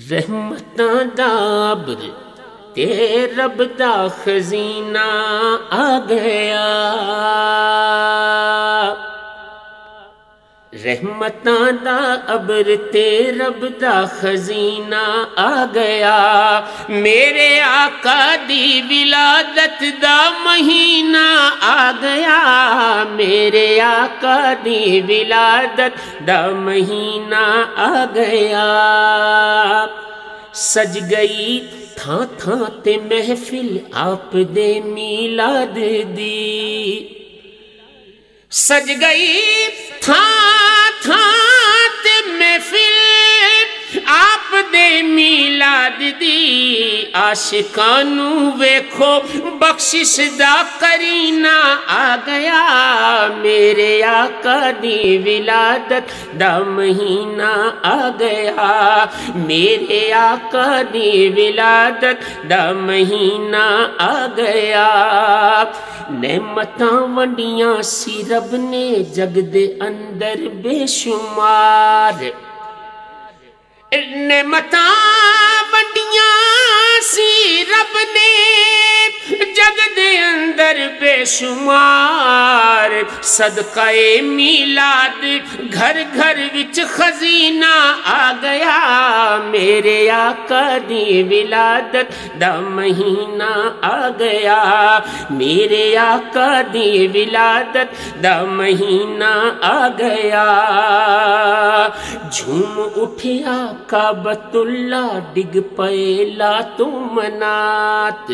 رحمتاں دا ابر تے رب دا خزینہ آ گیا، رحمتاں دا ابر تے رب دا خزینہ آ گیا، میرے آقا دی ولادت دا مہینہ آ گیا، میرے آقا دی ولادت دا مہینہ آ گیا، سج گئی تھاں تھاں تے محفل آپ دے میلاد دی، سج گئی تھاں تھاں تے محفل آپ دے میلاد دی، عاشقانو ویکھو بخشش دا قرینہ آ گیا، میرے آقا دی ولادت دا مہینہ آ گیا، میرے آقا دی ولادت دا مہینہ آ گیا، نعمتاں ونڈیاں سی رب نے جگ دے اندر بے شمار، نعمتاں ونڈیاں سی رب نے جگ دے اندر بے شمار، صدقہ میلاد گھر گھر وچ خزینہ آ گیا، میرے آقا دی ولادت دا مہینہ آ گیا، میرے آقا دی ولادت دا مہینہ آ گیا، جھوم اٹھیا کعبۃ اللہ ڈگ پئے لات و منات،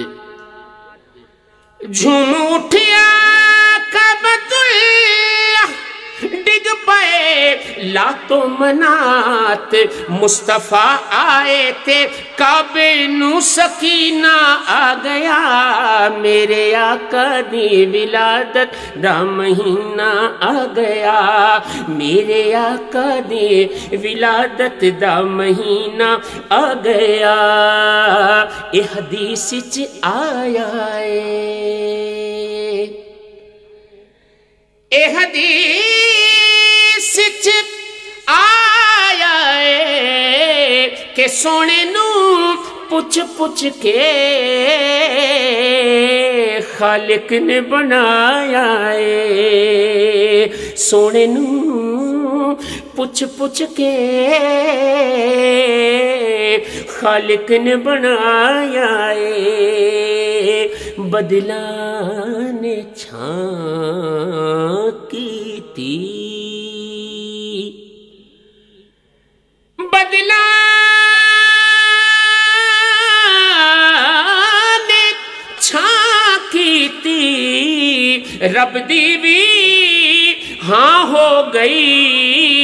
جھوم اٹھیا کعبۃ اللہ ڈگ پئے لات و منات، مصطفیٰ آئے تے کعبے نو سکینہ آ گیا، میرے آقا دی ولادت دا مہینہ آ گیا، میرے آقا دی ولادت دا مہینہ آ گیا، اے حدیث چ آیا اے حدیث چ آیا ہے کہ سونے نو پوچھ پوچھ کے خالق نے بنایا ہے، سونے نو پوچھ پوچھ کے خالق نے بنایا ہے، بدلا نے چھاں کی تھی، بدلا نے چھاں کی تھی، رب دی بھی ہاں ہو گئی،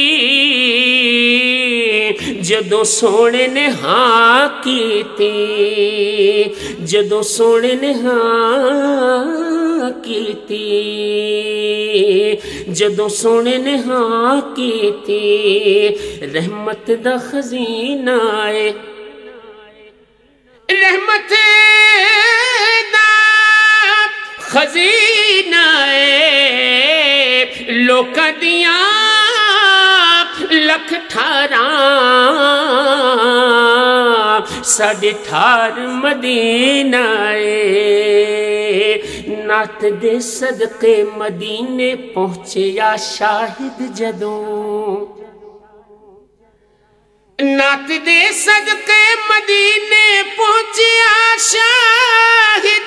جدو سونے نے ہاں کی تھی، جدو سونے نے ہاں کی تھی، جدو سونے نے ہاں کی تھی، رحمت دا خزینہ ہے، رحمت دا خزینہ ہے، لوکاں دیاں لکھ 18 18.5 مدینہ ہے، نعت دے صدقے مدینے پہنچیا شاہد جدوں، نعت دے صدقے مدینے پہنچیا شاہد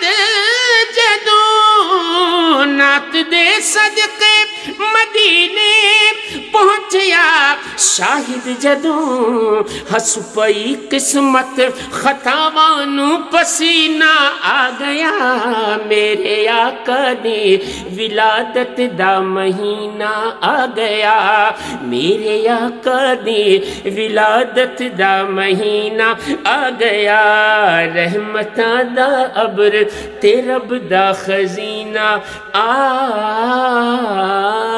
جدوں، نعت دے صدقے مدینے پہنچیا شاہد جدوں، ہس پئی قسمت خطاوانو پسینہ آ گیا، میرے آقا دی ولادت دا مہینہ آ گیا، میرے آقا دی ولادت دا مہینہ آ گیا، رحمتاں دا ابر تے رب دا خزینہ آ